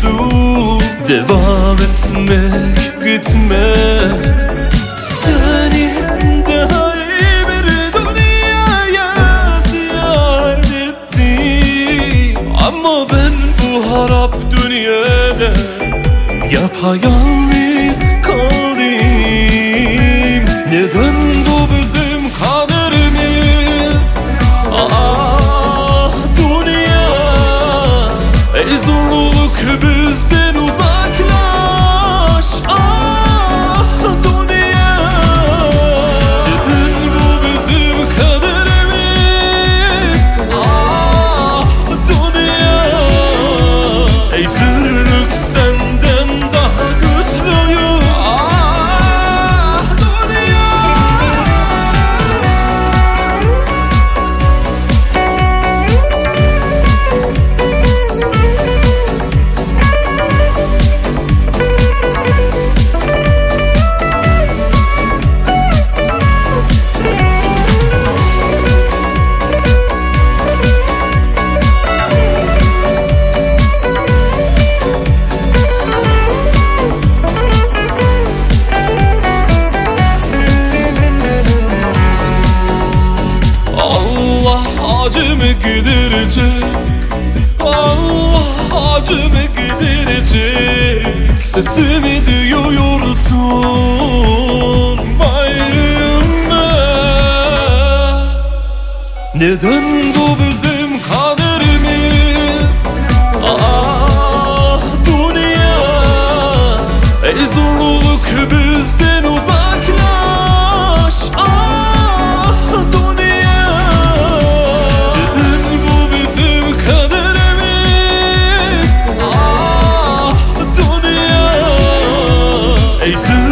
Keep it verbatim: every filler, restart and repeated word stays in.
devam etmek, gitmek. Canımda bir dünyaya ziyaret ettim, ama ben bu harap dünyada yapayalnız kaldım. Neden bu bizim kaderimiz? Ah dünya, ey zorluk bizden uzaklaş. Ah dünya, neden bu bizim kaderimiz? Ah dünya, ey zorluk senden daha güçlüyüm. Ah dünya. Allah acımı giderecek, Allah acımı giderecek. Sesimi duyuyorsun bayımda. Neden bu bizim kaderimiz? Ah dünya, ey zorluk bizden uzaklaş. Ah dünya, neden bu bizim kaderimiz? Ah dünya, ey